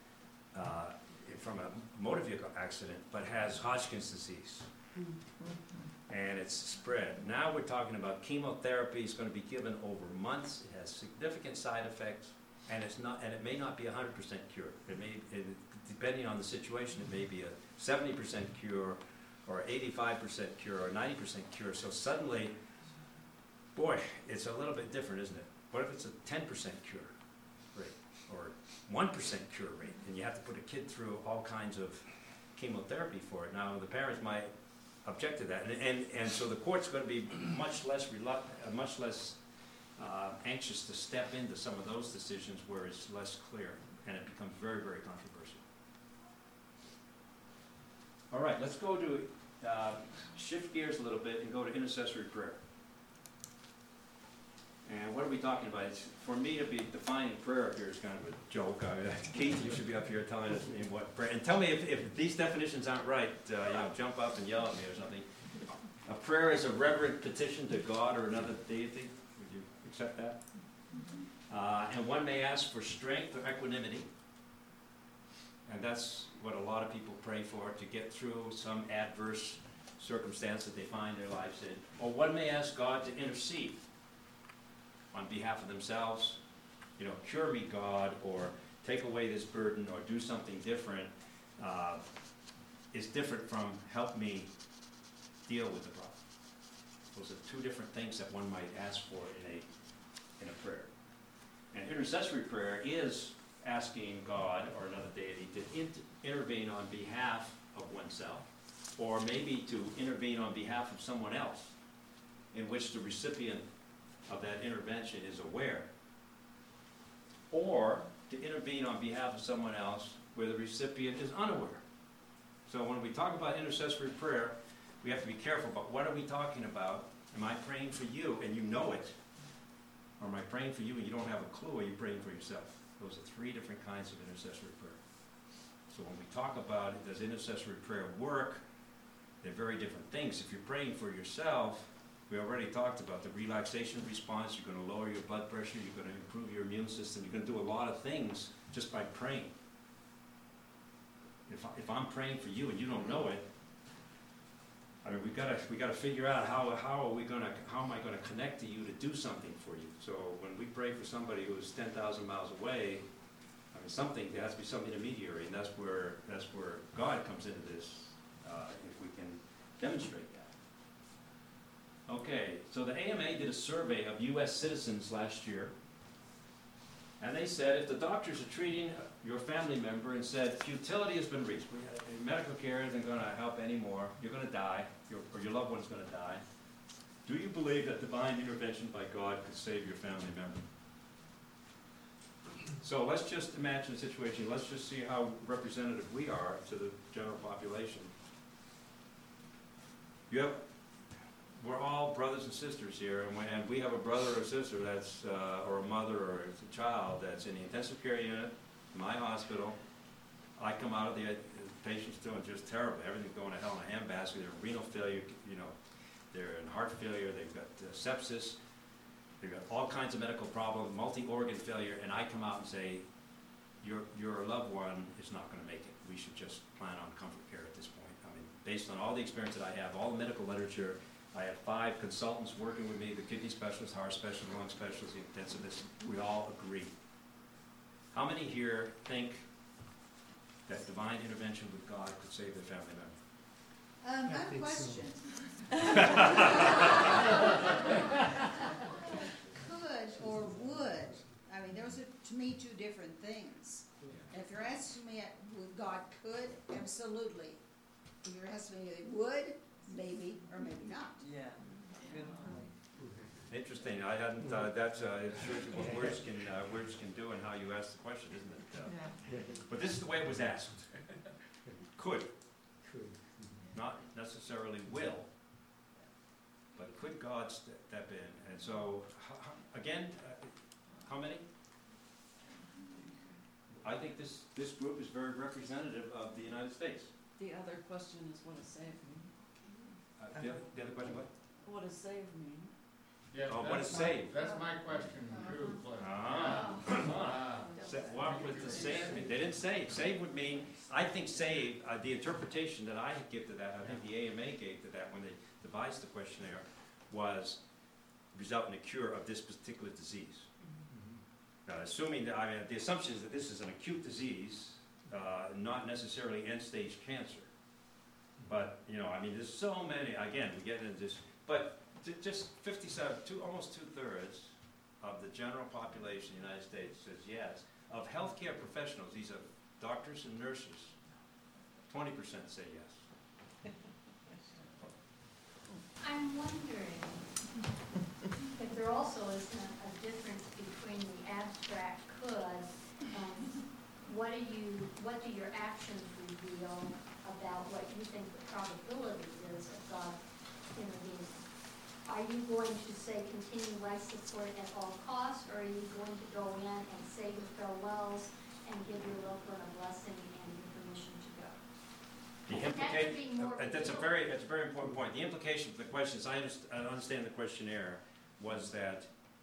A: a motor vehicle accident, but has Hodgkin's disease, and it's spread. Now we're talking about chemotherapy. It's going to be given over months. It has significant side effects, and it may not be 100% cure. Depending on the situation, it may be a 70% cure, or 85% cure, or 90% cure. So suddenly, boy, it's a little bit different, isn't it? What if it's a 10% cure rate, or 1% cure rate, and you have to put a kid through all kinds of chemotherapy for it? Now, the parents might object to that, and so the court's going to be much less anxious to step into some of those decisions where it's less clear, and it becomes very, very controversial. All right, let's go to, shift gears a little bit and go to intercessory prayer. And what are we talking about? It's, for me to be defining prayer up here is kind of a joke. Keith, you should be up here telling us in what prayer. And tell me if these definitions aren't right, jump up and yell at me or something. A prayer is a reverent petition to God or another deity. Would you accept that? And one may ask for strength or equanimity. And that's what a lot of people pray for, to get through some adverse circumstance that they find their lives in. Or one may ask God to intercede on behalf of themselves, cure me, God, or take away this burden, or do something different, is different from help me deal with the problem. Those are two different things that one might ask for in a prayer. And intercessory prayer is asking God or another deity to intervene on behalf of oneself, or maybe to intervene on behalf of someone else, in which the recipient of that intervention is aware, or to intervene on behalf of someone else where the recipient is unaware. So when we talk about intercessory prayer, we have to be careful about what are we talking about. Am I praying for you and you know it? Or am I praying for you and you don't have a clue? Are you praying for yourself? Those are three different kinds of intercessory prayer. So when we talk about it, does intercessory prayer work? They're very different things. If you're praying for yourself, we already talked about the relaxation response. You're going to lower your blood pressure. You're going to improve your immune system. You're going to do a lot of things just by praying. If I'm praying for you and you don't know it, I mean, we gotta figure out how am I going to connect to you to do something for you. So when we pray for somebody who is 10,000 miles away, I mean, there has to be some intermediary, and that's where God comes into this. If we can demonstrate that. Okay, so the AMA did a survey of U.S. citizens last year, and they said if the doctors are treating your family member and said futility has been reached, medical care isn't going to help anymore, you're going to die, or your loved one's going to die, do you believe that divine intervention by God could save your family member? So let's just imagine a situation, let's just see how representative we are to the general population. We're all brothers and sisters here, and we have a brother or sister that's, or a mother or a child that's in the intensive care unit, in my hospital. I come out of the patient's doing just terrible. Everything's going to hell in a handbasket. They're renal failure, they're in heart failure, they've got sepsis, they've got all kinds of medical problems, multi-organ failure, and I come out and say, your loved one is not going to make it. We should just plan on comfort care at this point. I mean, based on all the experience that I have, all the medical literature, I have 5 consultants working with me, the kidney specialist, heart specialist, lung specialist, the intensivist. We all agree. How many here think that divine intervention with God could save their family member?
G: I have a question. Could or would, I mean, those are, to me, 2 different things. And if you're asking me, would God could, absolutely. If you're asking me, would, maybe, or maybe not.
E: Yeah. Good.
A: Interesting. I hadn't. That's it shows you what words can do and how you ask the question, isn't it? But this is the way it was asked. Could, not necessarily will, but could God step in? And so, again, how many? I think this group is very representative of the United States.
E: The other question is, what does save mean?
A: The other question, what?
E: What does save mean?
C: Yeah,
A: Oh, what
C: that's
A: is
C: my-
A: saved?
C: That's my question too, Cliff.
A: Ah.
C: Yeah.
A: What would the save mean? They didn't say. Save would mean, I think save, the interpretation that I give to that, I think the AMA gave to that when they devised the questionnaire, was result in a cure of this particular disease. Now, assuming that, the assumption is that this is an acute disease, not necessarily end-stage cancer. But, there's so many, again, we get into this, but just 57, almost 2/3 of the general population in the United States says yes. Of healthcare professionals, these are doctors and nurses, 20% say yes.
I: I'm wondering if there also isn't a do your actions reveal about what you think the probability is of God intervening? Are you going to say continue life support at all costs, or are you going to go in and say your farewells and give your loved one a blessing and your permission to go?
A: That's a very important point. The implication for the question is, I understand the questionnaire was that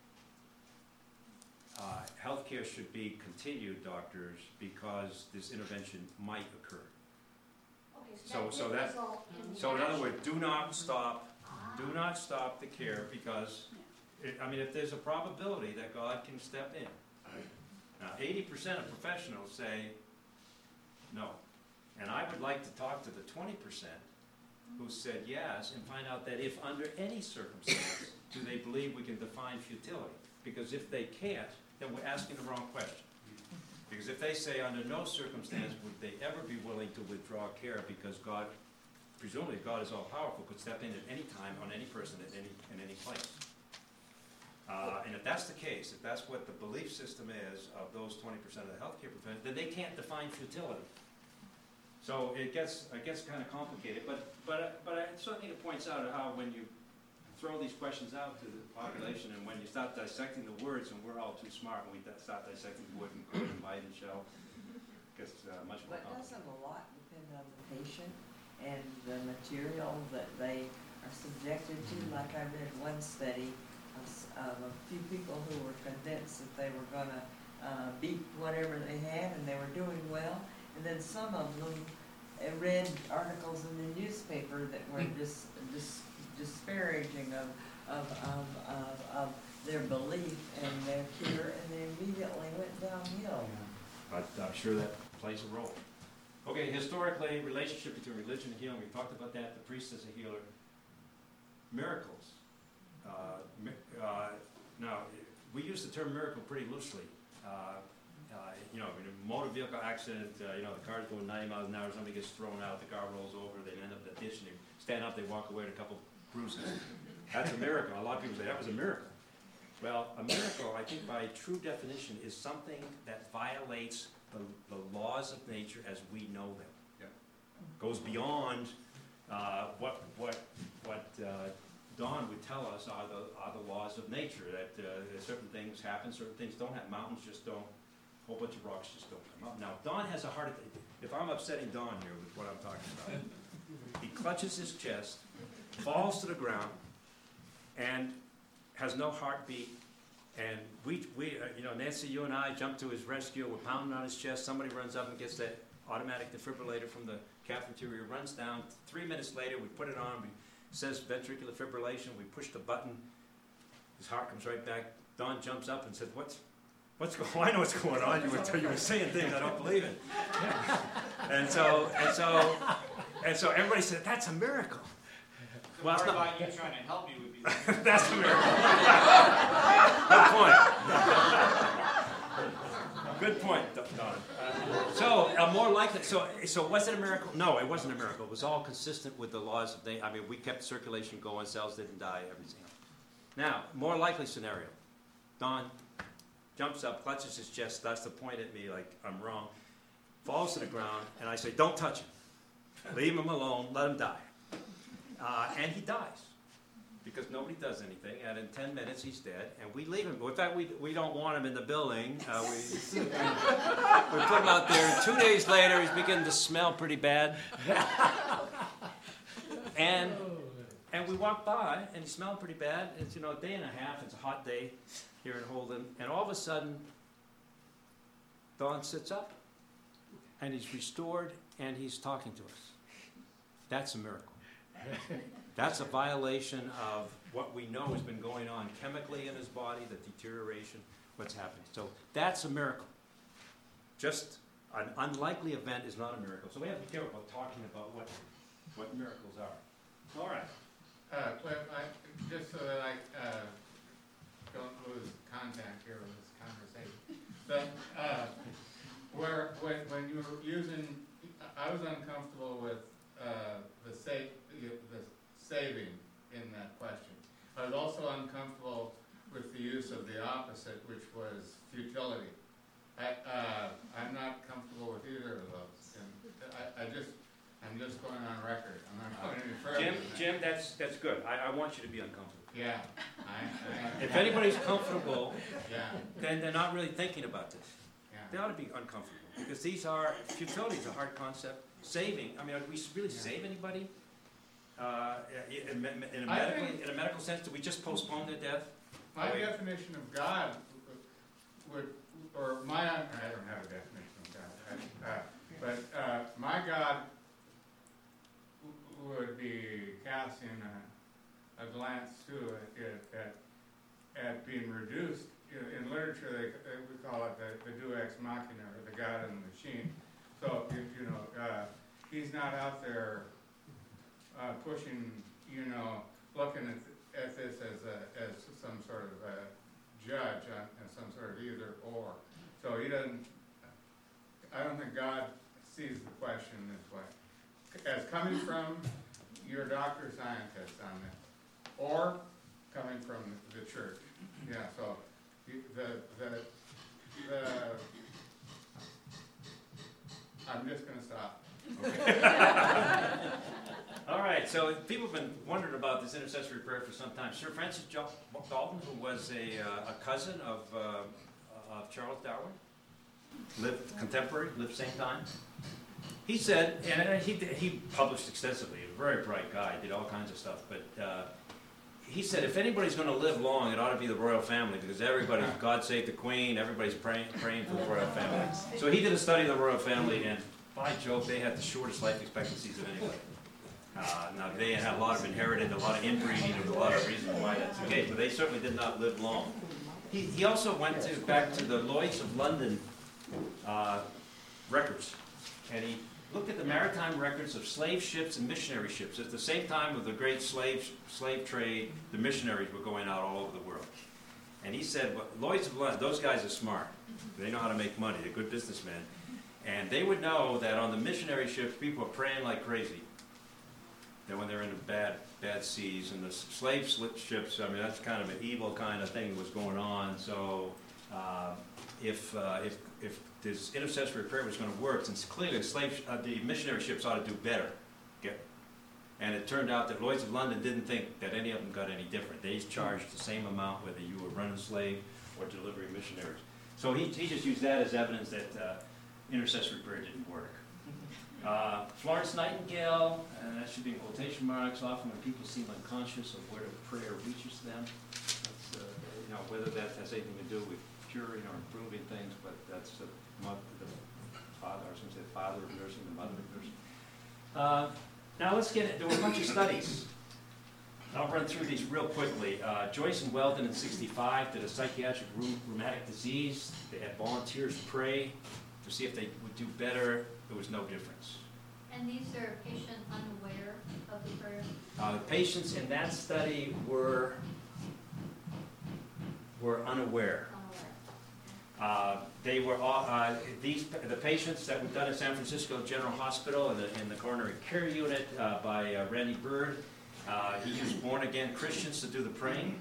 A: healthcare should be continued, doctors, because this intervention might occur.
I: Okay,
A: So in other words, do not stop the care, because, if there's a probability that God can step in. Now, 80% of professionals say no. And I would like to talk to the 20% who said yes and find out that if under any circumstance do they believe we can define futility. Because if they can't, then we're asking the wrong question. Because if they say under no circumstance would they ever be willing to withdraw care because God, presumably God is all-powerful, could step in at any time on any person in any place. And if that's the case, if that's what the belief system is of those 20% of the healthcare professionals, then they can't define futility. So it gets kind of complicated, but I certainly think it points out how when you throw these questions out to the population and when you start dissecting the words, and we're all too smart when we start dissecting would and could and might and shall, it gets much more
E: But
A: complicated.
E: doesn't a lot depend on the patient and the material that they are subjected to? Like I read one study of a few people who were convinced that they were going to beat whatever they had and they were doing well, and then some of them read articles in the newspaper that were disparaging of their belief and their cure, and they immediately went downhill.
A: But I'm sure that plays a role. Okay, historically, relationship between religion and healing, we talked about that, the priest as a healer. Miracles. Now, we use the term miracle pretty loosely. In a motor vehicle accident, the car's going 90 miles an hour, somebody gets thrown out, the car rolls over, they end up in the ditch, and they stand up, they walk away with a couple bruises. That's a miracle. A lot of people say, that was a miracle. Well, a miracle, I think by true definition, is something that violates the laws of nature as we know them.
B: Yeah.
A: Goes beyond what Don would tell us are the laws of nature, that certain things happen, certain things don't happen. Mountains just don't, a whole bunch of rocks just don't come up. Now, Don has a heart attack. If I'm upsetting Don here with what I'm talking about, he clutches his chest, falls to the ground, and has no heartbeat. And we Nancy, you and I jump to his rescue. We're pounding on his chest. Somebody runs up and gets that automatic defibrillator from the cafeteria, runs down. 3 minutes later, we put it on. It says ventricular fibrillation. We push the button. His heart comes right back. Don jumps up and says, "What's going on? I know what's going on. You were saying things I don't believe in." And so everybody said, "That's a miracle." Well, it's not.
B: About you trying to help me would be.
A: That's a miracle. Good point, Don. So more likely. So was it a miracle? No, it wasn't a miracle. It was all consistent with the laws of nature. We kept circulation going. Cells didn't die. Everything. Now, more likely scenario. Don jumps up, clutches his chest, starts to point at me like I'm wrong, falls to the ground, and I say, "Don't touch him. Leave him alone. Let him die." And he dies. Because nobody does anything, and in 10 minutes he's dead, and we leave him. In fact, we don't want him in the building. We put him out there, and 2 days later he's beginning to smell pretty bad. And we walk by, and he smelled pretty bad. It's a day and a half. It's a hot day here in Holden, and all of a sudden, Don sits up, and he's restored, and he's talking to us. That's a miracle. That's a violation of what we know has been going on chemically in his body, the deterioration, what's happening. So that's a miracle. Just an unlikely event is not a miracle. So we have to be careful about talking about what miracles are. All right.
C: Just so that I don't lose contact here with this conversation. When you were using, I was uncomfortable with the saving in that question. I was also uncomfortable with the use of the opposite, which was futility. I'm not comfortable with either of those. And I'm just going on record, I'm not going any further.
A: Jim, that's good. I want you to be uncomfortable.
C: Yeah,
A: If anybody's comfortable,
C: yeah,
A: then they're not really thinking about this. They
C: yeah.
A: ought to be uncomfortable, because futility is a hard concept. Saving, I mean, are we really save anybody? In a medical sense, do we just postpone their death?
C: My definition of God would, or I don't have a definition of God, but my God would be casting a glance too at being reduced. In literature, we call it the deus ex machina, or the God in the machine. So, he's not out there pushing, looking at this as some sort of a judge and some sort of either or. So he doesn't, I don't think God sees the question this way, as coming from your doctor scientist on it, or coming from the church. Yeah, so I'm just gonna stop.
A: All right, so people have been wondering about this intercessory prayer for some time. Sir Francis Galton, who was a cousin of Charles Darwin, lived same time. He said, and he published extensively, a very bright guy, did all kinds of stuff, but he said if anybody's going to live long, it ought to be the royal family, because everybody, God save the Queen, everybody's praying for the royal family. So he did a study of the royal family, and by Jove, they had the shortest life expectancies of anybody. Now, they had a lot of inherited, a lot of inbreeding, and a lot of reasons why that's the case, but they certainly did not live long. He also went back to the Lloyds of London records, and he looked at the maritime records of slave ships and missionary ships. At the same time of the great slave trade, the missionaries were going out all over the world. And he said, well, Lloyds of London, those guys are smart. They know how to make money. They're good businessmen. And they would know that on the missionary ships, people are praying like crazy. That when they're in the bad seas, and the slave ships, I mean, that's kind of an evil kind of thing that was going on. So if this intercessory prayer was going to work, since clearly the missionary ships ought to do better. And it turned out that Lloyds of London didn't think that any of them got any different. They charged the same amount whether you were running slave or delivering missionaries. So he just used that as evidence that intercessory prayer didn't work. Florence Nightingale, and that should be in quotation marks, often when people seem unconscious of where the prayer reaches them. That's, whether that has anything to do with curing or improving things, but that's the father, I was going to say the father of nursing, the mother of nursing. Now let's get it. There were a bunch of studies. I'll run through these real quickly. Joyce and Weldon in '65 did a psychiatric rheumatic disease. They had volunteers pray to see if they would do better. There was no difference.
I: And these are patients unaware of the prayer?
A: The patients in that study were unaware. They were the patients that were done at San Francisco General Hospital in the coronary care unit by Randy Bird. He used born-again Christians to do the praying,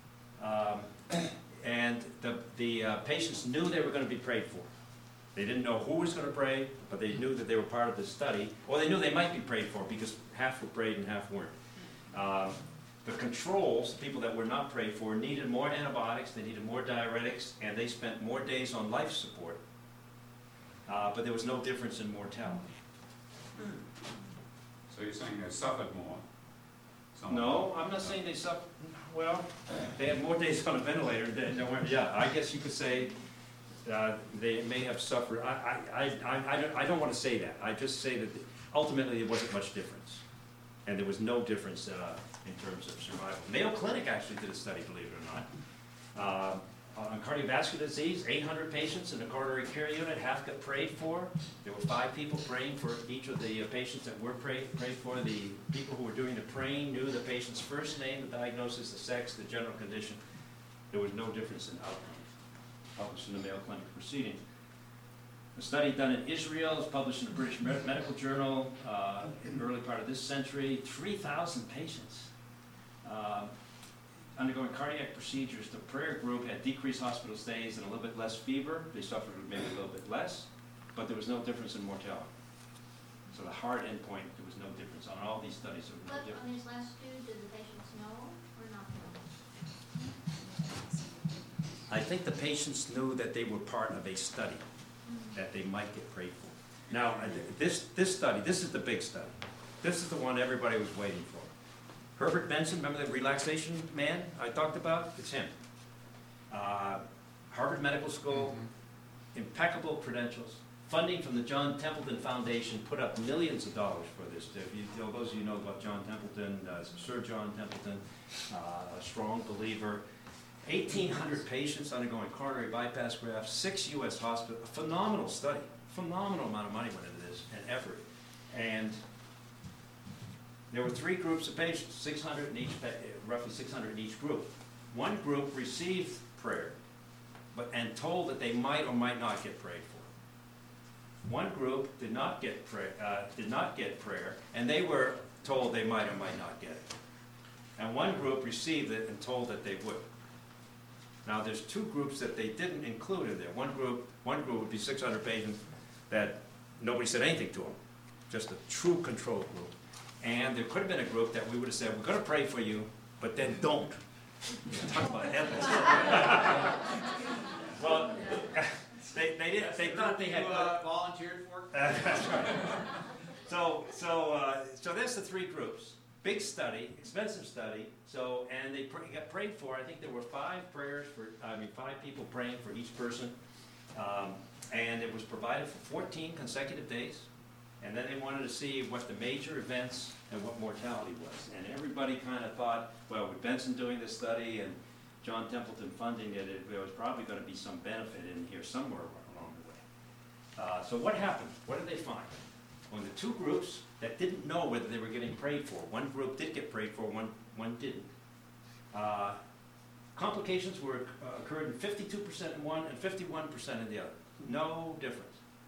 A: and the patients knew they were going to be prayed for. They didn't know who was going to pray, but they knew that they were part of the study, or they knew they might be prayed for because half were prayed and half weren't. The controls, the people that were not prayed for, needed more antibiotics, they needed more diuretics, and they spent more days on life support. But there was no difference in mortality.
J: So you're saying they suffered more?
A: No, I'm not saying they suffered. Well, they had more days on a ventilator than they weren't. Yeah, I guess you could say they may have suffered. I don't want to say that. I just say that ultimately there wasn't much difference. And there was no difference in terms of survival. Mayo Clinic actually did a study, believe it or not, on cardiovascular disease. 800 patients in the coronary care unit, half got prayed for. There were 5 people praying for each of the patients that were prayed for. The people who were doing the praying knew the patient's first name, the diagnosis, the sex, the general condition. There was no difference in outcomes, published in the Mayo Clinic proceedings. A study done in Israel is published in the British Medical Journal in the early part of this century. 3,000 patients undergoing cardiac procedures. The prayer group had decreased hospital stays and a little bit less fever. They suffered maybe a little bit less, but there was no difference in mortality. So the hard endpoint, there was no difference. On all these studies, there was no
I: But
A: difference.
I: on these last two, did the patients know or not know?
A: I think the patients knew that they were part of a study, that they might get prayed for. Now, this study, this is the big study. This is the one everybody was waiting for. Herbert Benson, remember the relaxation man I talked about? It's him. Harvard Medical School, impeccable credentials, funding from the John Templeton Foundation, put up millions of dollars for this. If you, those of you know about John Templeton, Sir John Templeton, a strong believer. 1,800 patients undergoing coronary bypass grafts, 6 U.S. hospitals, a phenomenal study. Phenomenal amount of money went into this and effort. And there were 3 groups of patients, 600 in each, roughly 600 in each group. One group received prayer, and told that they might or might not get prayed for. One group did not get prayer, and they were told they might or might not get it. And one group received it and told that they would. Now, there's 2 groups that they didn't include in there. One group would be 600 patients that nobody said anything to them, just a true control group. And there could have been a group that we would have said, we're going to pray for you, but then don't. Talk about heavens. Well, they thought they had
B: volunteered for?
A: That's right. So that's the 3 groups. Big study, expensive study. So, and they got prayed for. I think there were 5 people praying for each person, and it was provided for 14 consecutive days. And then they wanted to see what the major events and what mortality was. And everybody kind of thought, well, with Benson doing this study and John Templeton funding it, there was probably going to be some benefit in here somewhere along the way. So what happened? What did they find? Well, the 2 groups that didn't know whether they were getting prayed for, one group did get prayed for, one didn't. Complications occurred in 52% in one and 51% in the other. No difference.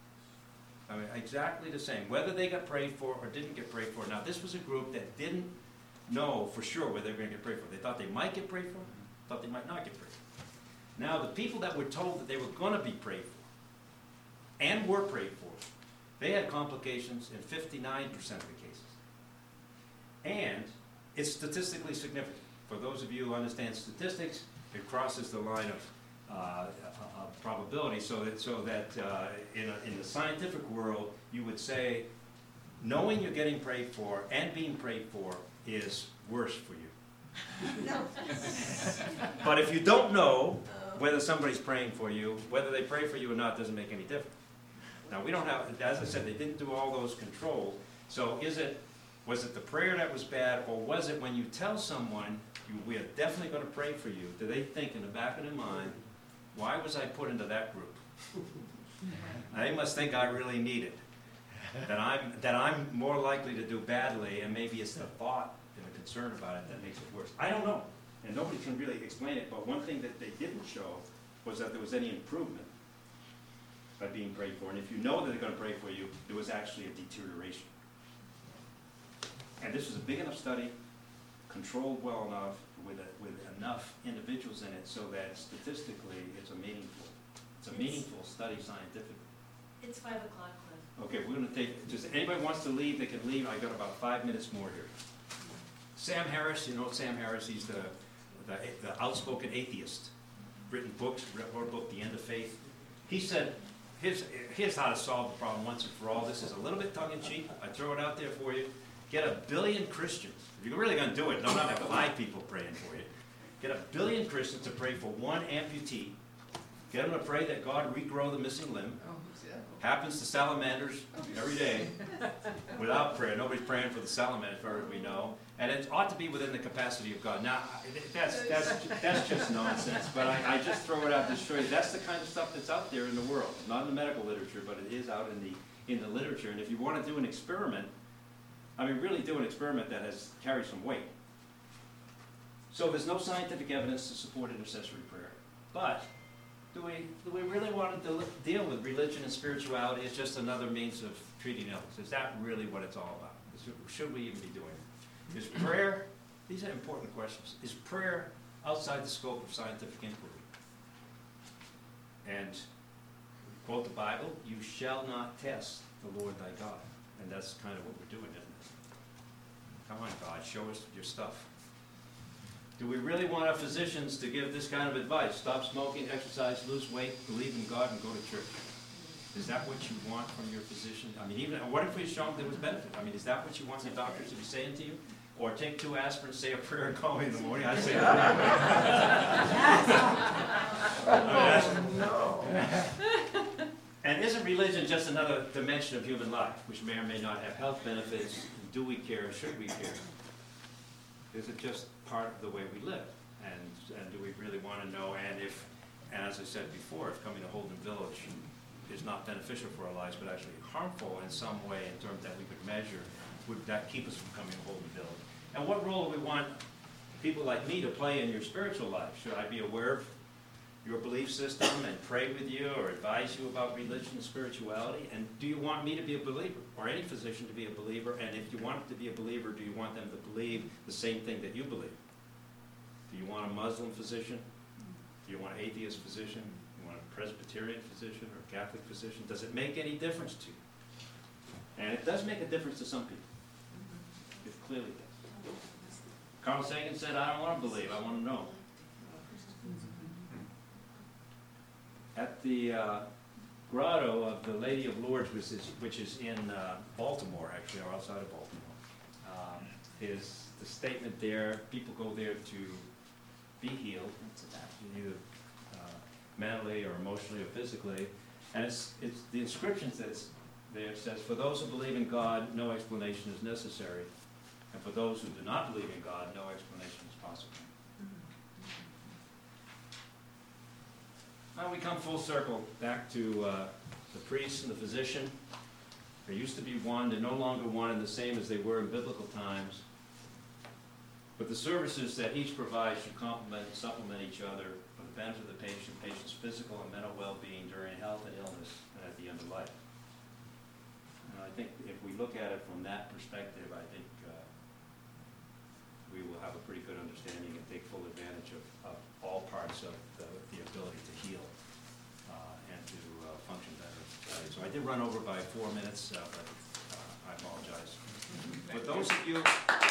A: I mean, exactly the same, whether they got prayed for or didn't get prayed for. Now, this was a group that didn't know for sure whether they were going to get prayed for. They thought they might get prayed for, thought they might not get prayed for. Now, the people that were told that they were going to be prayed for and were prayed for, they had complications in 59% of the cases. And it's statistically significant. For those of you who understand statistics, it crosses the line of probability, so that in the scientific world, you would say, knowing you're getting prayed for and being prayed for is worse for you. But if you don't know whether somebody's praying for you, whether they pray for you or not doesn't make any difference. Now, we don't have, as I said, they didn't do all those controls. So was it the prayer that was bad, or was it when you tell someone, we are definitely going to pray for you, do they think in the back of their mind, why was I put into that group? They must think I really need it. That I'm more likely to do badly, and maybe it's the thought and the concern about it that makes it worse. I don't know, and nobody can really explain it, but one thing that they didn't show was that there was any improvement by being prayed for. And if you know that they're going to pray for you, there was actually a deterioration. And this was a big enough study, controlled well enough, with enough individuals in it, so that statistically it's a meaningful study scientifically.
K: It's 5 o'clock, Cliff.
A: Okay, we're going to take, just anybody wants to leave, they can leave. I've got about 5 minutes more here. Sam Harris, you know Sam Harris, he's the outspoken atheist, written books, wrote a book, The End of Faith. He said, here's how to solve the problem once and for all. This is a little bit tongue-in-cheek. I throw it out there for you. Get 1 billion Christians. If you're really going to do it, don't have 5 people praying for you. Get 1 billion Christians to pray for one amputee. Get them to pray that God regrow the missing limb. Happens to salamanders every day without prayer. Nobody's praying for the salamander, as far as we know. And it ought to be within the capacity of God. Now, that's just nonsense, but I just throw it out to show you that's the kind of stuff that's out there in the world. Not in the medical literature, but it is out in the literature. And if you want to do an experiment, I mean, really do an experiment that carries some weight. So there's no scientific evidence to support intercessory prayer. But do we really want to deal with religion and spirituality as just another means of treating illness? Is that really what it's all about? Should we even be doing it? Is prayer, these are important questions, is prayer outside the scope of scientific inquiry? And quote the Bible, you shall not test the Lord thy God. And that's kind of what we're doing, isn't it? Come on, God, show us your stuff. Do we really want our physicians to give this kind of advice? Stop smoking, exercise, lose weight, believe in God, and go to church. Is that what you want from your physician? I mean, even, what if we show them there was benefit? I mean, is that what you want the doctors to be saying to you? Or take 2 aspirin, say a prayer, and call me in the morning? I say no. And isn't religion just another dimension of human life, which may or may not have health benefits? Do we care? Should we care? Is it just part of the way we live? And do we really want to know? And if, and as I said before, if coming to Holden Village is not beneficial for our lives, but actually harmful in some way in terms that we could measure, would that keep us from coming to Holden Village? And what role do we want people like me to play in your spiritual life? Should I be aware of your belief system and pray with you or advise you about religion and spirituality? And do you want me to be a believer, or any physician to be a believer? And if you want to be a believer, do you want them to believe the same thing that you believe? Do you want a Muslim physician? Do you want an atheist physician? Do you want a Presbyterian physician or a Catholic physician? Does it make any difference to you? And it does make a difference to some people. It clearly does. Carl Sagan said, I don't want to believe, I want to know. At the grotto of the Lady of Lourdes, which is in Baltimore, actually, or outside of Baltimore, is the statement there, people go there to be healed, either mentally or emotionally or physically, and it's the inscription that's there says, for those who believe in God, no explanation is necessary, and for those who do not believe in God, no explanation is possible. Now we come full circle back to the priest and the physician. There used to be one, they're no longer one and the same as they were in biblical times. But the services that each provides should complement and supplement each other for the benefit of the patient's physical and mental well-being during health and illness and at the end of life. And I think if we look at it from that perspective, I think we will have a pretty good understanding and take full advantage of all parts of the ability to heal and to function better. So I did run over by 4 minutes, but I apologize. For those of you